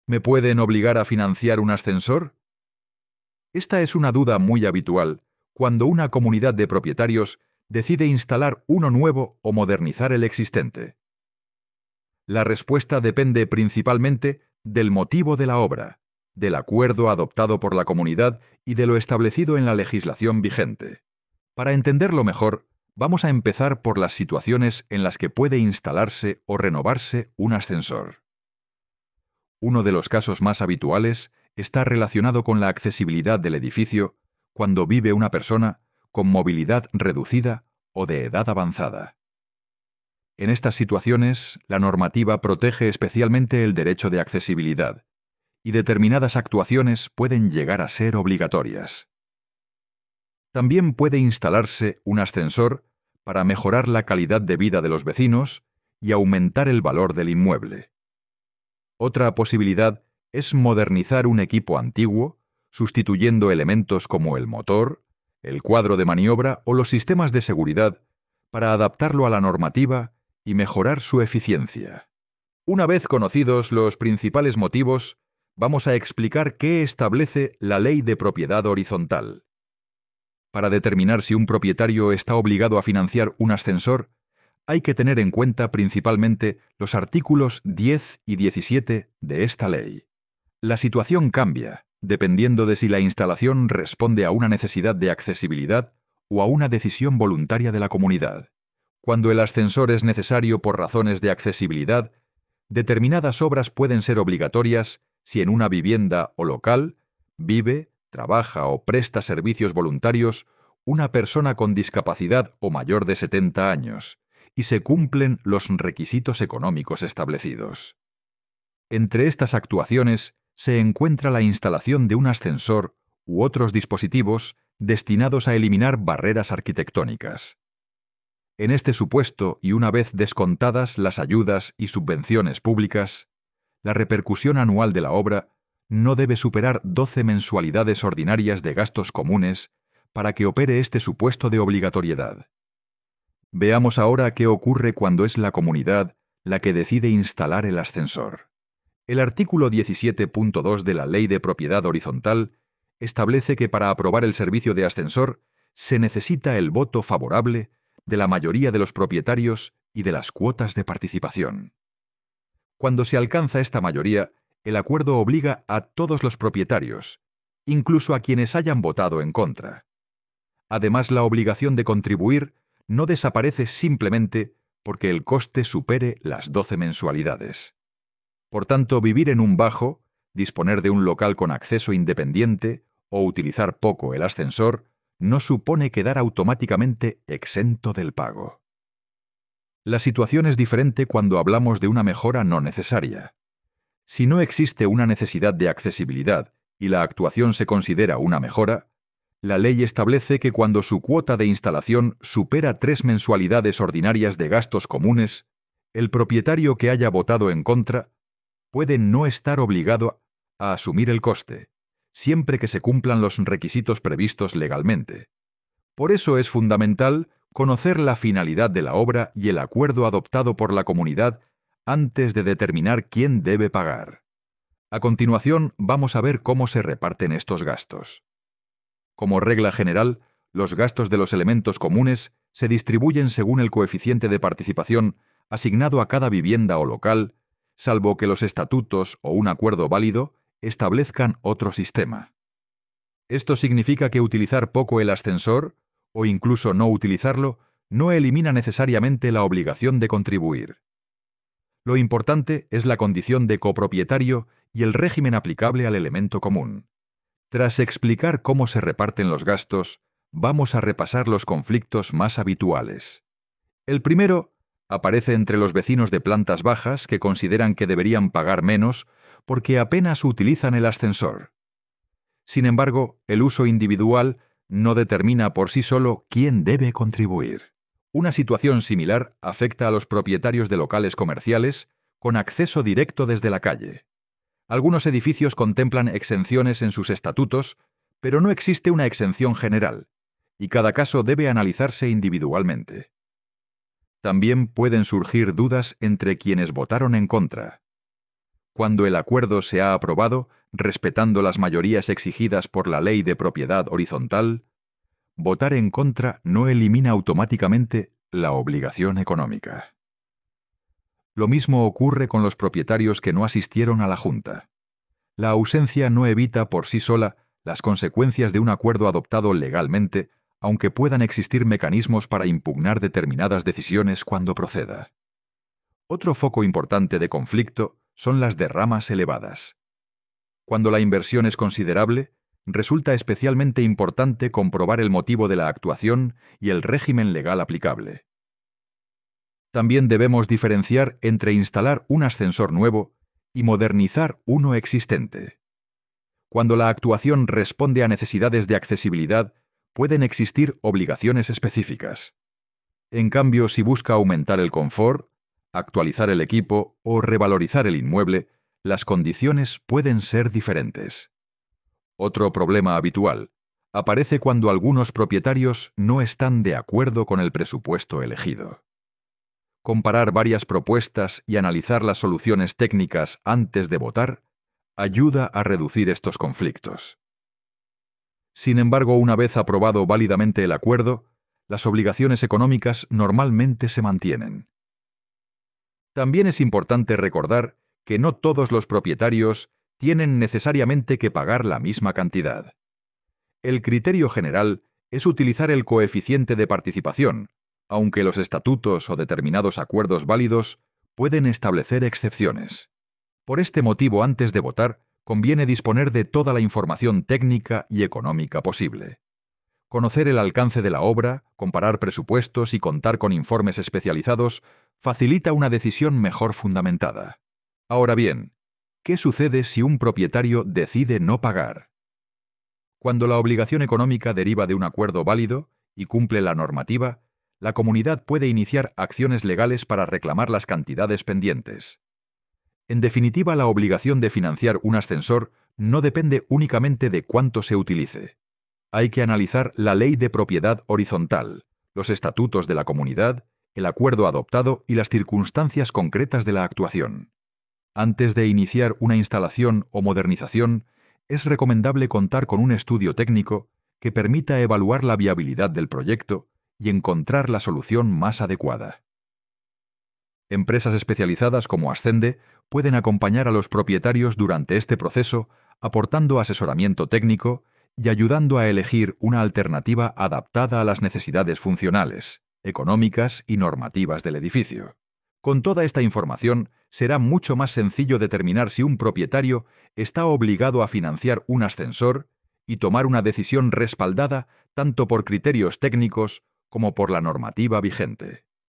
¿Me pueden obligar a financiar un ascensor? Esta es una duda muy habitual cuando una comunidad de propietarios decide instalar uno nuevo o modernizar el existente. La respuesta depende principalmente del motivo de la obra, del acuerdo adoptado por la comunidad y de lo establecido en la legislación vigente. Para entenderlo mejor, vamos a empezar por las situaciones en las que puede instalarse o renovarse un ascensor. Uno de los casos más habituales está relacionado con la accesibilidad del edificio cuando vive una persona con movilidad reducida o de edad avanzada. En estas situaciones, la normativa protege especialmente el derecho de accesibilidad, y determinadas actuaciones pueden llegar a ser obligatorias. También puede instalarse un ascensor para mejorar la calidad de vida de los vecinos y aumentar el valor del inmueble. Otra posibilidad es modernizar un equipo antiguo, sustituyendo elementos como el motor, el cuadro de maniobra o los sistemas de seguridad para adaptarlo a la normativa y mejorar su eficiencia. Una vez conocidos los principales motivos, vamos a explicar qué establece la Ley de Propiedad Horizontal. Para determinar si un propietario está obligado a financiar un ascensor, hay que tener en cuenta principalmente los artículos 10 y 17 de esta ley. La situación cambia, dependiendo de si la instalación responde a una necesidad de accesibilidad o a una decisión voluntaria de la comunidad. Cuando el ascensor es necesario por razones de accesibilidad, determinadas obras pueden ser obligatorias si en una vivienda o local vive, trabaja o presta servicios voluntarios una persona con discapacidad o mayor de 70 años, y se cumplen los requisitos económicos establecidos. Entre estas actuaciones se encuentra la instalación de un ascensor u otros dispositivos destinados a eliminar barreras arquitectónicas. En este supuesto, y una vez descontadas las ayudas y subvenciones públicas, la repercusión anual de la obra no debe superar 12 mensualidades ordinarias de gastos comunes para que opere este supuesto de obligatoriedad. Veamos ahora qué ocurre cuando es la comunidad la que decide instalar el ascensor. El artículo 17.2 de la Ley de Propiedad Horizontal establece que para aprobar el servicio de ascensor se necesita el voto favorable de la mayoría de los propietarios y de las cuotas de participación. Cuando se alcanza esta mayoría, el acuerdo obliga a todos los propietarios, incluso a quienes hayan votado en contra. Además, la obligación de contribuir no desaparece simplemente porque el coste supere las 12 mensualidades. Por tanto, vivir en un bajo, disponer de un local con acceso independiente o utilizar poco el ascensor no supone quedar automáticamente exento del pago. La situación es diferente cuando hablamos de una mejora no necesaria. Si no existe una necesidad de accesibilidad y la actuación se considera una mejora, la ley establece que cuando su cuota de instalación supera 3 mensualidades ordinarias de gastos comunes, el propietario que haya votado en contra puede no estar obligado a asumir el coste, siempre que se cumplan los requisitos previstos legalmente. Por eso es fundamental conocer la finalidad de la obra y el acuerdo adoptado por la comunidad antes de determinar quién debe pagar. A continuación, vamos a ver cómo se reparten estos gastos. Como regla general, los gastos de los elementos comunes se distribuyen según el coeficiente de participación asignado a cada vivienda o local, salvo que los estatutos o un acuerdo válido establezcan otro sistema. Esto significa que utilizar poco el ascensor, o incluso no utilizarlo, no elimina necesariamente la obligación de contribuir. Lo importante es la condición de copropietario y el régimen aplicable al elemento común. Tras explicar cómo se reparten los gastos, vamos a repasar los conflictos más habituales. El primero aparece entre los vecinos de plantas bajas que consideran que deberían pagar menos porque apenas utilizan el ascensor. Sin embargo, el uso individual no determina por sí solo quién debe contribuir. Una situación similar afecta a los propietarios de locales comerciales con acceso directo desde la calle. Algunos edificios contemplan exenciones en sus estatutos, pero no existe una exención general, y cada caso debe analizarse individualmente. También pueden surgir dudas entre quienes votaron en contra. Cuando el acuerdo se ha aprobado, respetando las mayorías exigidas por la ley de propiedad horizontal, votar en contra no elimina automáticamente la obligación económica. Lo mismo ocurre con los propietarios que no asistieron a la Junta. La ausencia no evita por sí sola las consecuencias de un acuerdo adoptado legalmente, aunque puedan existir mecanismos para impugnar determinadas decisiones cuando proceda. Otro foco importante de conflicto son las derramas elevadas. Cuando la inversión es considerable, resulta especialmente importante comprobar el motivo de la actuación y el régimen legal aplicable. También debemos diferenciar entre instalar un ascensor nuevo y modernizar uno existente. Cuando la actuación responde a necesidades de accesibilidad, pueden existir obligaciones específicas. En cambio, si busca aumentar el confort, actualizar el equipo o revalorizar el inmueble, las condiciones pueden ser diferentes. Otro problema habitual aparece cuando algunos propietarios no están de acuerdo con el presupuesto elegido. Comparar varias propuestas y analizar las soluciones técnicas antes de votar ayuda a reducir estos conflictos. Sin embargo, una vez aprobado válidamente el acuerdo, las obligaciones económicas normalmente se mantienen. También es importante recordar que no todos los propietarios tienen necesariamente que pagar la misma cantidad. El criterio general es utilizar el coeficiente de participación, aunque los estatutos o determinados acuerdos válidos pueden establecer excepciones. Por este motivo, antes de votar, conviene disponer de toda la información técnica y económica posible. Conocer el alcance de la obra, comparar presupuestos y contar con informes especializados facilita una decisión mejor fundamentada. Ahora bien, ¿qué sucede si un propietario decide no pagar? Cuando la obligación económica deriva de un acuerdo válido y cumple la normativa, la comunidad puede iniciar acciones legales para reclamar las cantidades pendientes. En definitiva, la obligación de financiar un ascensor no depende únicamente de cuánto se utilice. Hay que analizar la ley de propiedad horizontal, los estatutos de la comunidad, el acuerdo adoptado y las circunstancias concretas de la actuación. Antes de iniciar una instalación o modernización, es recomendable contar con un estudio técnico que permita evaluar la viabilidad del proyecto y encontrar la solución más adecuada. Empresas especializadas como Ascende pueden acompañar a los propietarios durante este proceso, aportando asesoramiento técnico y ayudando a elegir una alternativa adaptada a las necesidades funcionales, económicas y normativas del edificio. Con toda esta información, será mucho más sencillo determinar si un propietario está obligado a financiar un ascensor y tomar una decisión respaldada tanto por criterios técnicos como por la normativa vigente.